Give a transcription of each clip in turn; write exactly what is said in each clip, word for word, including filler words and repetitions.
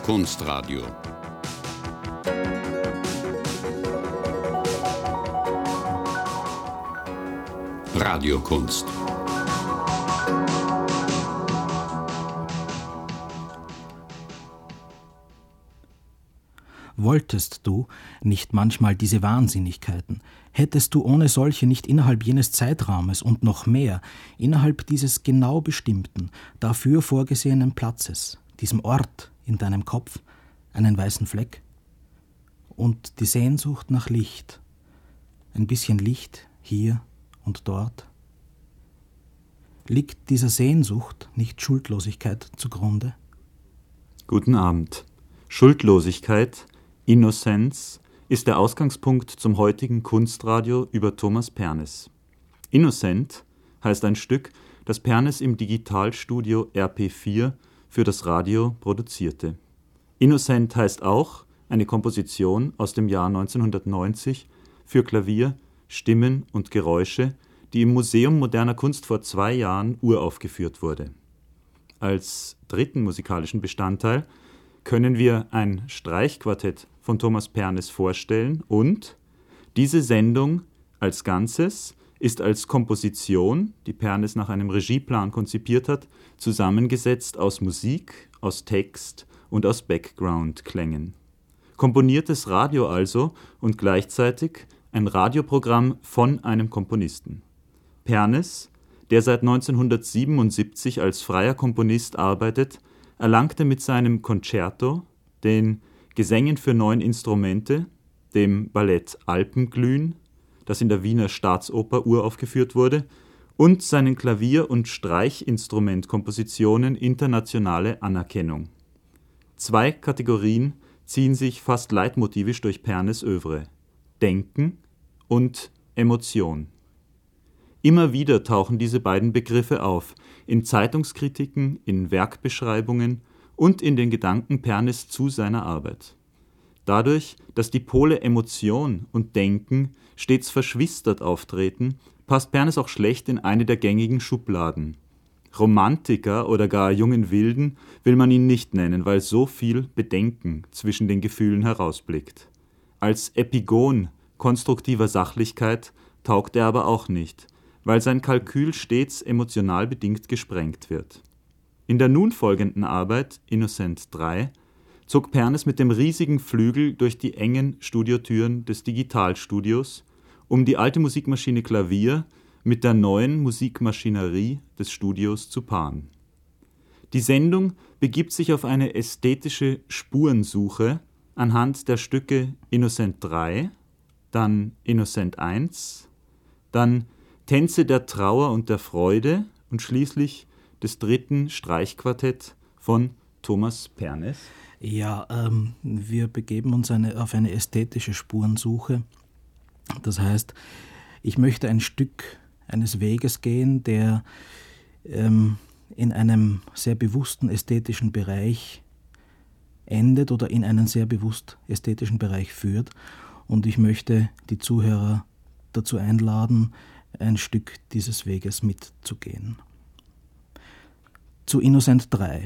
Kunstradio. Radiokunst. Wolltest du nicht manchmal diese Wahnsinnigkeiten? Hättest du ohne solche nicht innerhalb jenes Zeitraumes und noch mehr, innerhalb dieses genau bestimmten, dafür vorgesehenen Platzes, diesem Ort in deinem Kopf, einen weißen Fleck? Und die Sehnsucht nach Licht, ein bisschen Licht hier und dort? Liegt dieser Sehnsucht nicht Schuldlosigkeit zugrunde? Guten Abend. Schuldlosigkeit, Innozenz ist der Ausgangspunkt zum heutigen Kunstradio über Thomas Pernes. Innocent heißt ein Stück, das Pernes im Digitalstudio R P vier für das Radio produzierte. Innocent heißt auch eine Komposition aus dem Jahr neunzehnhundertneunzig für Klavier, Stimmen und Geräusche, die im Museum Moderner Kunst vor zwei Jahren uraufgeführt wurde. Als dritten musikalischen Bestandteil können wir ein Streichquartett von Thomas Pernes vorstellen und diese Sendung als Ganzes ist als Komposition, die Pernes nach einem Regieplan konzipiert hat, zusammengesetzt aus Musik, aus Text und aus Background-Klängen. Komponiertes Radio also und gleichzeitig ein Radioprogramm von einem Komponisten. Pernes, der seit neunzehnhundertsiebenundsiebzig als freier Komponist arbeitet, erlangte mit seinem Concerto, den Gesängen für neun Instrumente, dem Ballett Alpenglühen, das in der Wiener Staatsoper uraufgeführt wurde, und seinen Klavier- und Streichinstrumentkompositionen internationale Anerkennung. Zwei Kategorien ziehen sich fast leitmotivisch durch Pernes Œuvre: Denken und Emotion. Immer wieder tauchen diese beiden Begriffe auf, in Zeitungskritiken, in Werkbeschreibungen und in den Gedanken Pernes zu seiner Arbeit. Dadurch, dass die Pole Emotion und Denken stets verschwistert auftreten, passt Pernes auch schlecht in eine der gängigen Schubladen. Romantiker oder gar jungen Wilden will man ihn nicht nennen, weil so viel Bedenken zwischen den Gefühlen herausblickt. Als Epigon konstruktiver Sachlichkeit taugt er aber auch nicht, weil sein Kalkül stets emotional bedingt gesprengt wird. In der nun folgenden Arbeit, Innocent drei, zog Pernes mit dem riesigen Flügel durch die engen Studiotüren des Digitalstudios, um die alte Musikmaschine Klavier mit der neuen Musikmaschinerie des Studios zu paaren. Die Sendung begibt sich auf eine ästhetische Spurensuche anhand der Stücke Innocent drei, dann Innocent eins, dann Tänze der Trauer und der Freude und schließlich des dritten Streichquartett von Thomas Pernes. Ja, ähm, wir begeben uns eine, auf eine ästhetische Spurensuche. Das heißt, ich möchte ein Stück eines Weges gehen, der ähm, in einem sehr bewussten ästhetischen Bereich endet oder in einen sehr bewusst ästhetischen Bereich führt. Und ich möchte die Zuhörer dazu einladen, ein Stück dieses Weges mitzugehen. Zu Innocent drei.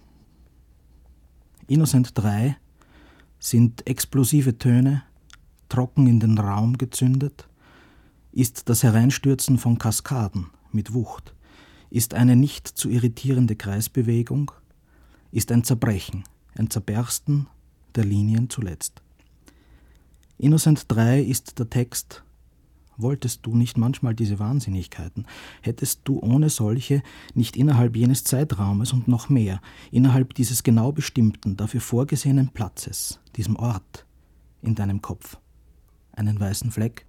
Innocent drei sind explosive Töne, trocken in den Raum gezündet, ist das Hereinstürzen von Kaskaden mit Wucht, ist eine nicht zu irritierende Kreisbewegung, ist ein Zerbrechen, ein Zerbersten der Linien zuletzt. Innocent drei ist der Text: Wolltest du nicht manchmal diese Wahnsinnigkeiten? Hättest du ohne solche nicht innerhalb jenes Zeitraumes und noch mehr, innerhalb dieses genau bestimmten, dafür vorgesehenen Platzes, diesem Ort in deinem Kopf, einen weißen Fleck?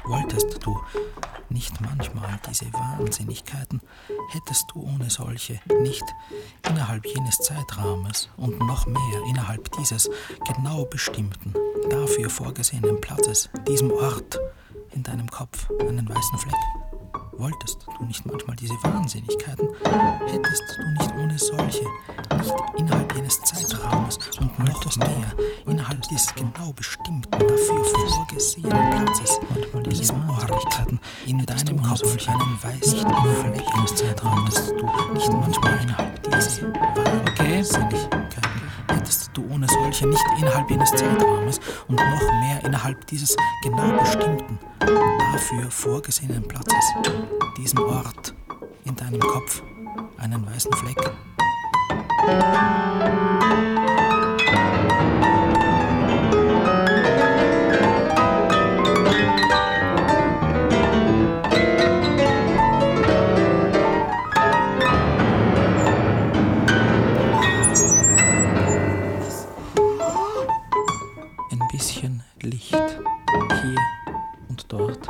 Wolltest du nicht manchmal diese Wahnsinnigkeiten, hättest du ohne solche nicht innerhalb jenes Zeitrahmens und noch mehr innerhalb dieses genau bestimmten, dafür vorgesehenen Platzes, diesem Ort in deinem Kopf einen weißen Fleck? Wolltest du nicht manchmal diese Wahnsinnigkeiten, hättest du nicht ohne solche, nicht innerhalb jenes Zeitraumes und noch mehr innerhalb des genau bestimmten, dafür vorgesehenen Platzes, diesem Ort in deinem Kopf einen weißen Fleck jenes Zeitraumes, du nicht manchmal innerhalb dieser Wahnsinnigkeiten, hättest du ohne solche nicht innerhalb jenes Zeitraumes und noch mehr innerhalb dieses genau bestimmten, dafür vorgesehenen Platzes, diesem Ort in deinem Kopf einen weißen Fleck. Ein bisschen Licht hier und dort.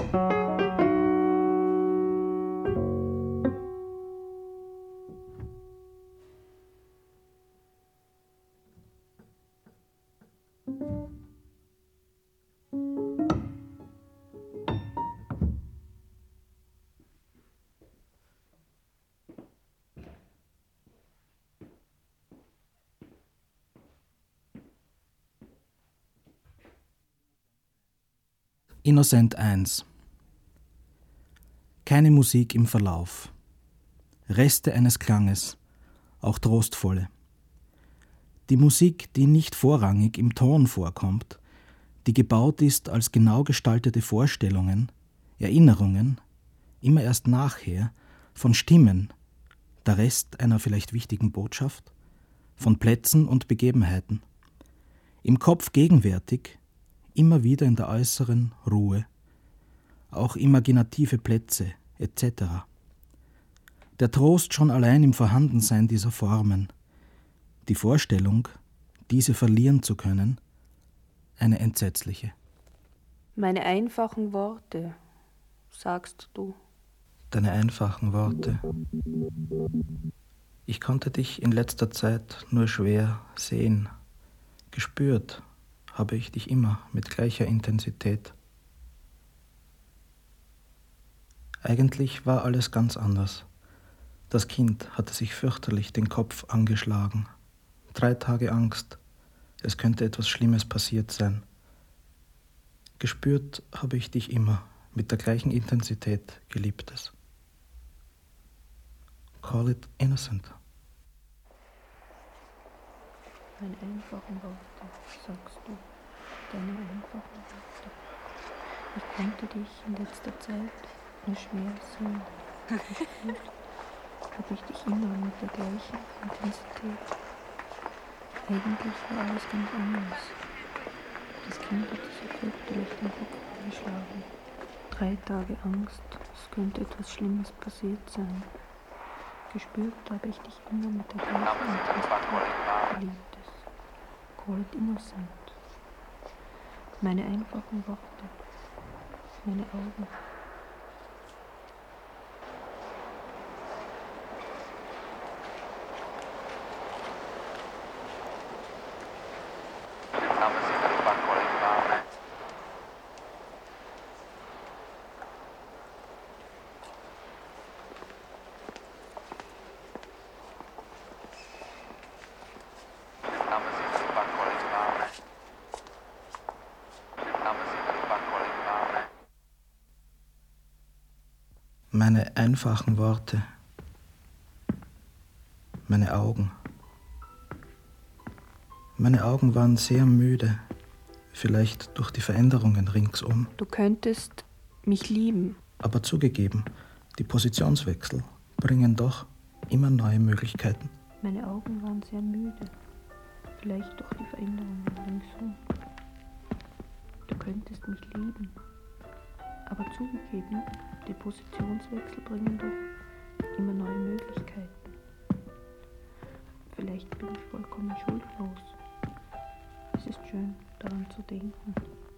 Innocent eins. Keine Musik im Verlauf. Reste eines Klanges, auch trostvolle. Die Musik, die nicht vorrangig im Ton vorkommt, die gebaut ist als genau gestaltete Vorstellungen, Erinnerungen, immer erst nachher, von Stimmen, der Rest einer vielleicht wichtigen Botschaft, von Plätzen und Begebenheiten. Im Kopf gegenwärtig, immer wieder in der äußeren Ruhe, auch imaginative Plätze et cetera. Der Trost schon allein im Vorhandensein dieser Formen, die Vorstellung, diese verlieren zu können, eine entsetzliche. Meine einfachen Worte, sagst du. Deine einfachen Worte. Ich konnte dich in letzter Zeit nur schwer sehen, gespürt habe ich dich immer mit gleicher Intensität. Eigentlich war alles ganz anders. Das Kind hatte sich fürchterlich den Kopf angeschlagen. Drei Tage Angst. Es könnte etwas Schlimmes passiert sein. Gespürt habe ich dich immer mit der gleichen Intensität, Geliebtes. Call it innocent. Meine einfachen Worte, sagst du, deine einfachen Worte. Ich konnte dich in letzter Zeit nur schwer sehen. Gespürt habe ich dich immer mit der gleichen Intensität. Eigentlich war alles ganz anders. Das Kind hatte so fürchterlich den Kopf angeschlagen. Drei Tage Angst, es könnte etwas Schlimmes passiert sein. Gespürt habe ich dich immer mit der gleichen Intensität, Geliebtes. Call it innocent. Meine einfachen Worte, meine Augen. Meine einfachen Worte, meine Augen. Meine Augen waren sehr müde, vielleicht durch die Veränderungen ringsum. Du könntest mich lieben. Aber zugegeben, die Positionswechsel bringen doch immer neue Möglichkeiten. Meine Augen waren sehr müde, vielleicht durch die Veränderungen ringsum. Du könntest mich lieben. Aber zugegeben, die Positionswechsel bringen doch immer neue Möglichkeiten. Vielleicht bin ich vollkommen schuldlos. Es ist schön, daran zu denken.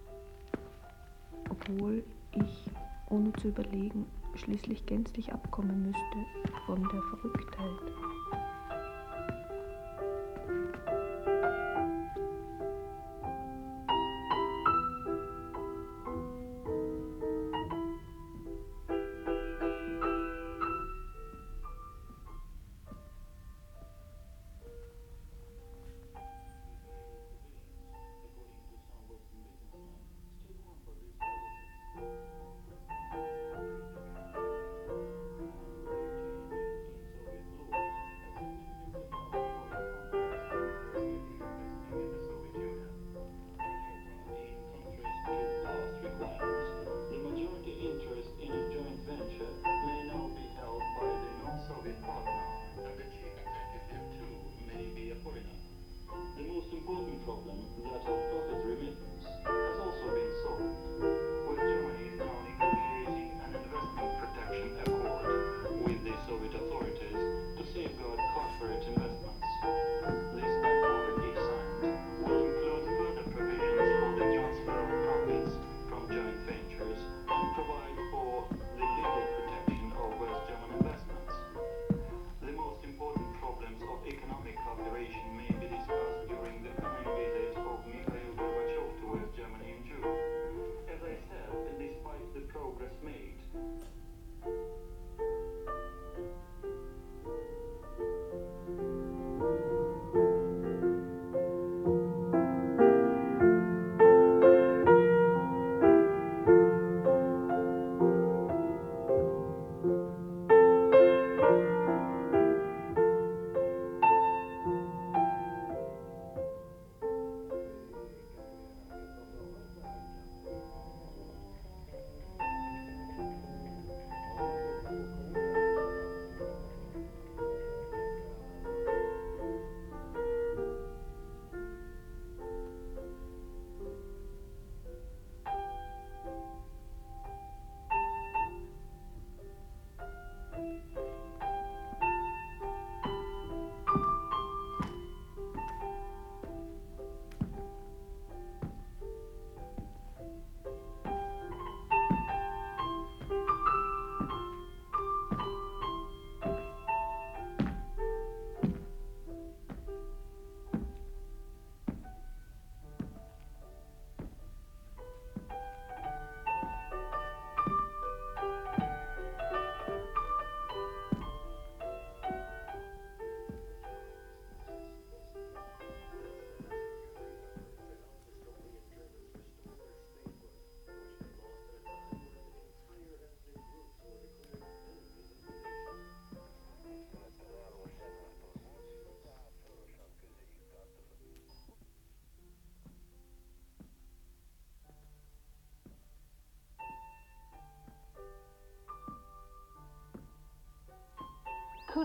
Obwohl ich, ohne zu überlegen, schließlich gänzlich abkommen müsste von der Verrücktheit. Provide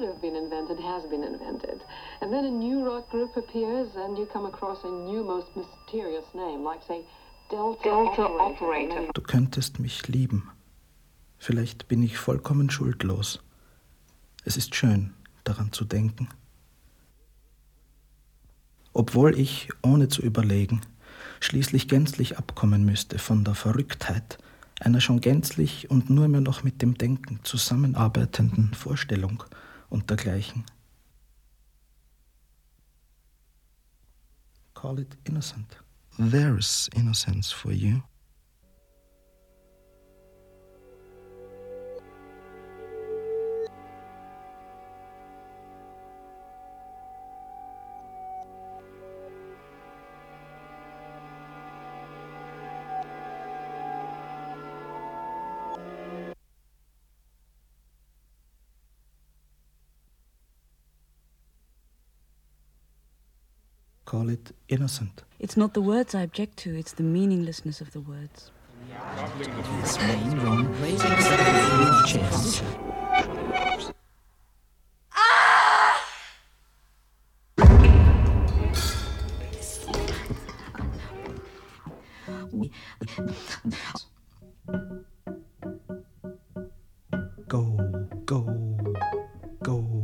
have been invented has been invented. And then a new rock group appears and you come across a new, most mysterious name, like say Delta, Delta Operator. Du könntest mich lieben. Vielleicht bin ich vollkommen schuldlos. Es ist schön, daran zu denken. Obwohl ich, ohne zu überlegen, schließlich gänzlich abkommen müsste von der Verrücktheit einer schon gänzlich und nur mehr noch mit dem Denken zusammenarbeitenden Vorstellung und dergleichen. Call it innocent. There's innocence for you. Call it innocent. It's not the words I object to, it's the meaninglessness of the words. His main wrong, raising the chest. Go, go, go.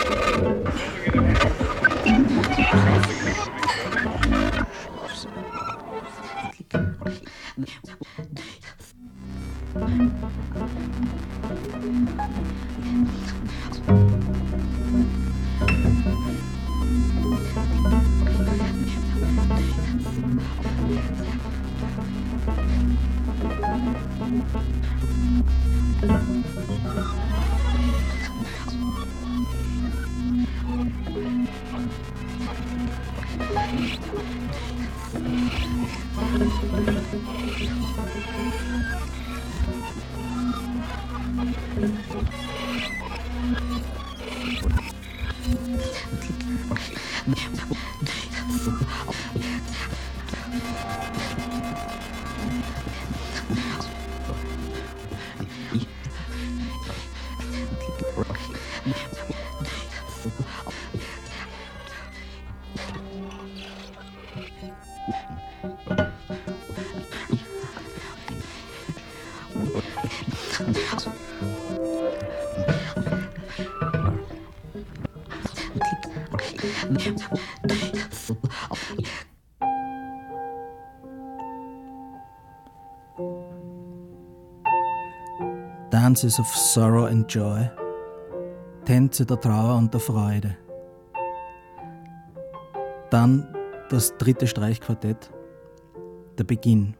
Dances of Sorrow and Joy, Tänze der Trauer und der Freude. Dann das dritte Streichquartett, der Beginn.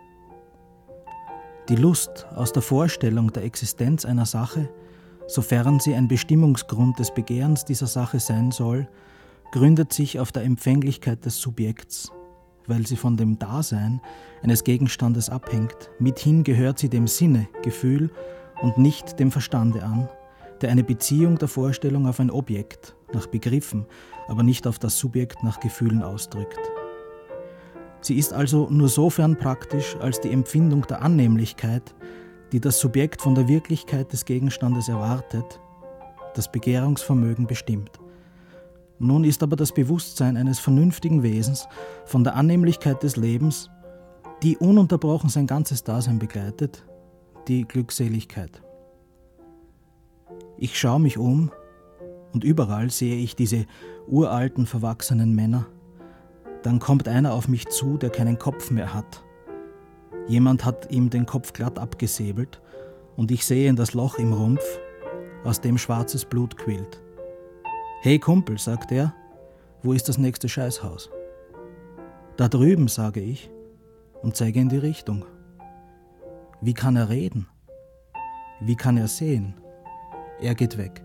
Die Lust aus der Vorstellung der Existenz einer Sache, sofern sie ein Bestimmungsgrund des Begehrens dieser Sache sein soll, gründet sich auf der Empfänglichkeit des Subjekts, weil sie von dem Dasein eines Gegenstandes abhängt. Mithin gehört sie dem Sinne, Gefühl und nicht dem Verstande an, der eine Beziehung der Vorstellung auf ein Objekt, nach Begriffen, aber nicht auf das Subjekt nach Gefühlen ausdrückt. Sie ist also nur sofern praktisch, als die Empfindung der Annehmlichkeit, die das Subjekt von der Wirklichkeit des Gegenstandes erwartet, das Begehrungsvermögen bestimmt. Nun ist aber das Bewusstsein eines vernünftigen Wesens von der Annehmlichkeit des Lebens, die ununterbrochen sein ganzes Dasein begleitet, die Glückseligkeit. Ich schaue mich um und überall sehe ich diese uralten, verwachsenen Männer. Dann kommt einer auf mich zu, der keinen Kopf mehr hat. Jemand hat ihm den Kopf glatt abgesäbelt und ich sehe in das Loch im Rumpf, aus dem schwarzes Blut quillt. »Hey Kumpel«, sagt er, »wo ist das nächste Scheißhaus?« »Da drüben«, sage ich und zeige in die Richtung. Wie kann er reden? Wie kann er sehen? Er geht weg.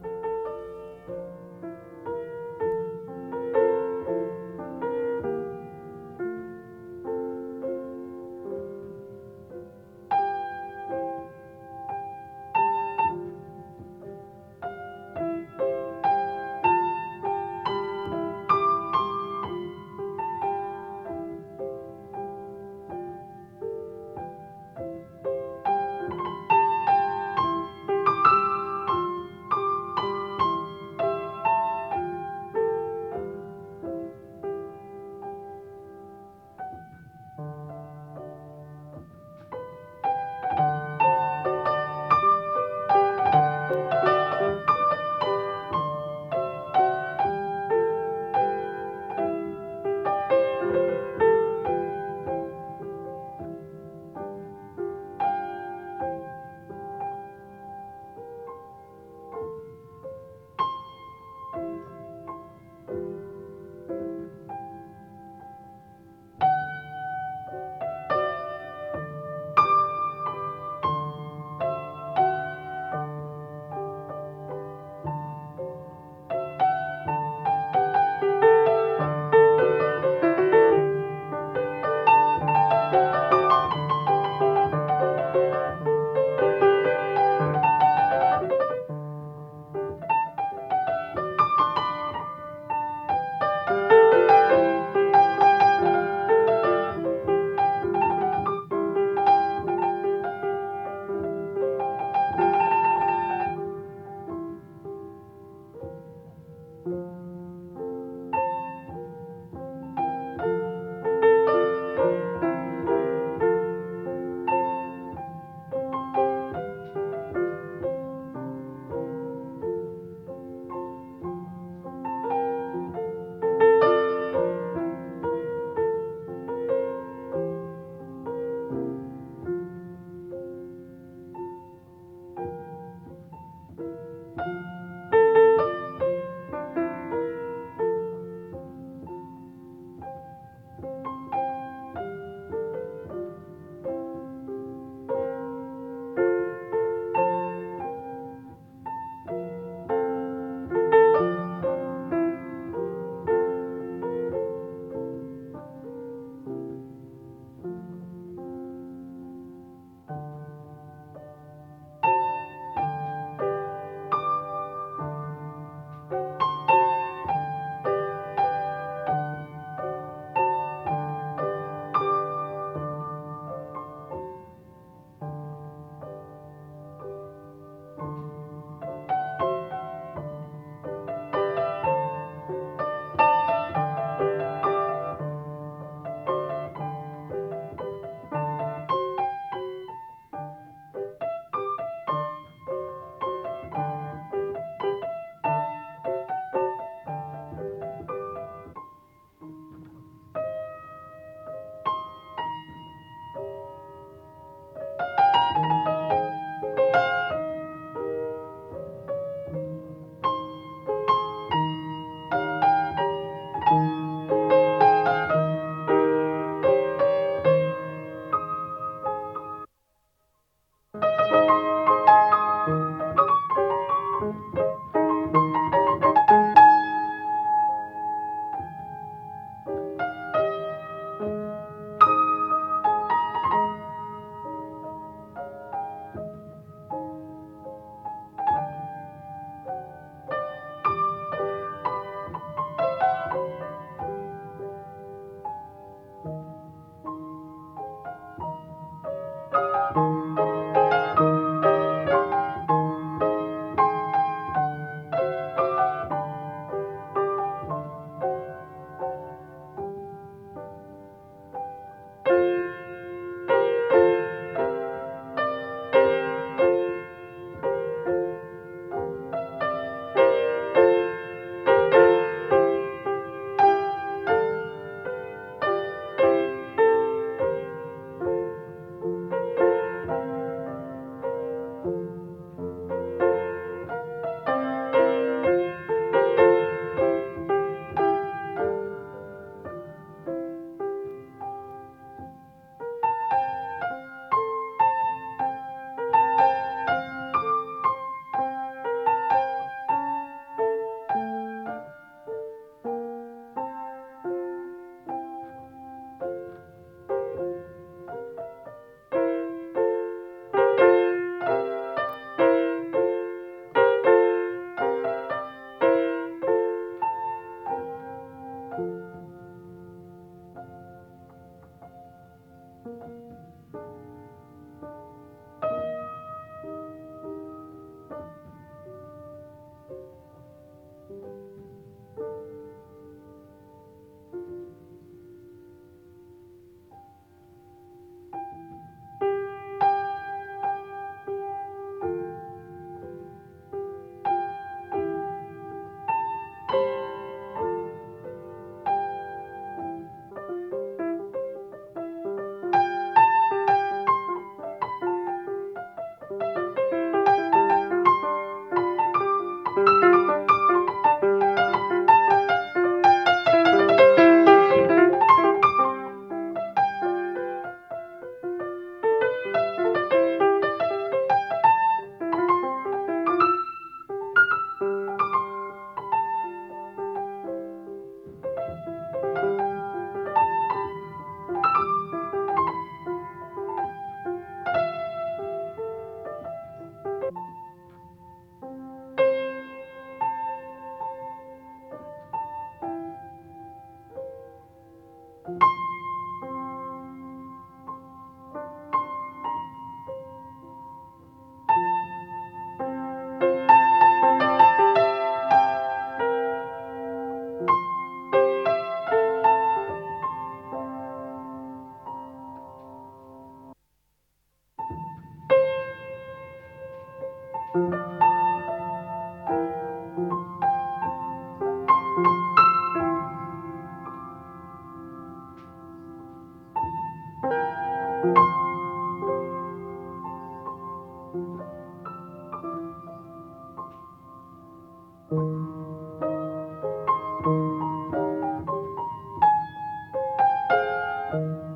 Thank you.